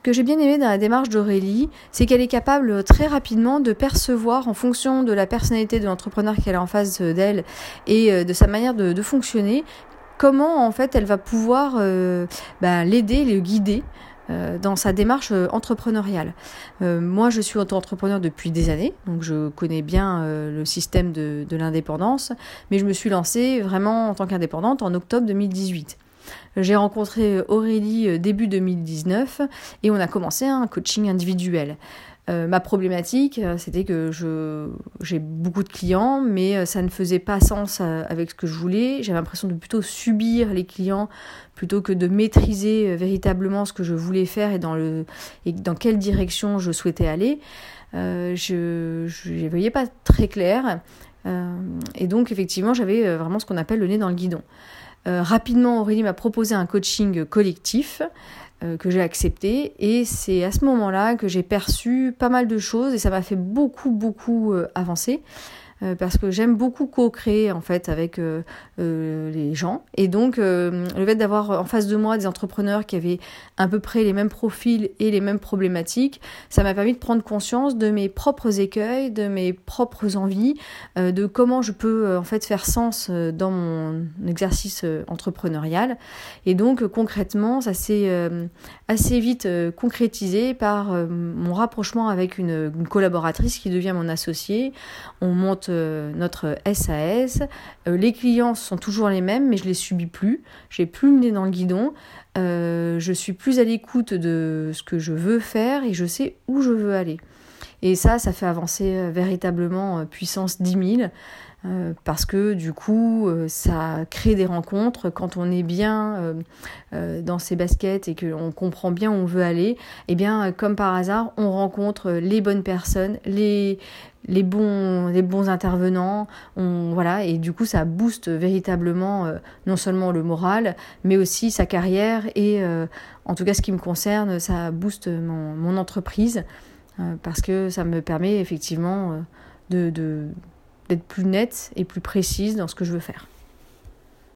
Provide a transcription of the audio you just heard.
que j'ai bien aimé dans la démarche d'Aurélie, c'est qu'elle est capable très rapidement de percevoir, en fonction de la personnalité de l'entrepreneur qu'elle a en face d'elle et de sa manière de fonctionner, comment en fait elle va pouvoir l'aider, le guider dans sa démarche entrepreneuriale. Moi, je suis auto-entrepreneur depuis des années, donc je connais bien le système de l'indépendance, mais je me suis lancée vraiment en tant qu'indépendante en octobre 2018. J'ai rencontré Aurélie début 2019 et on a commencé un coaching individuel. Ma problématique, c'était que j'ai beaucoup de clients, mais ça ne faisait pas sens avec ce que je voulais. J'avais l'impression de plutôt subir les clients plutôt que de maîtriser véritablement ce que je voulais faire et dans quelle direction je souhaitais aller. Je ne voyais pas très clair. Et donc, effectivement, j'avais vraiment ce qu'on appelle le nez dans le guidon. Rapidement, Aurélie m'a proposé un coaching collectif que j'ai accepté et c'est à ce moment-là que j'ai perçu pas mal de choses et ça m'a fait beaucoup avancer parce que j'aime beaucoup co-créer en fait avec les gens et donc le fait d'avoir en face de moi des entrepreneurs qui avaient à peu près les mêmes profils et les mêmes problématiques, ça m'a permis de prendre conscience de mes propres écueils, de mes propres envies, de comment je peux en fait faire sens dans mon exercice entrepreneurial et donc concrètement ça s'est assez vite concrétisé par mon rapprochement avec une collaboratrice qui devient mon associée. On monte notre SAS. Les clients sont toujours les mêmes, mais je les subis plus. J'ai plus le nez dans le guidon. Je suis plus à l'écoute de ce que je veux faire et je sais où je veux aller. Et ça fait avancer véritablement puissance 10 000. Parce que du coup ça crée des rencontres quand on est bien dans ses baskets et qu'on comprend bien où on veut aller, et bien comme par hasard on rencontre les bonnes personnes, les bons intervenants, et du coup ça booste véritablement non seulement le moral mais aussi sa carrière et en tout cas ce qui me concerne ça booste mon entreprise parce que ça me permet effectivement d'être plus nette et plus précise dans ce que je veux faire.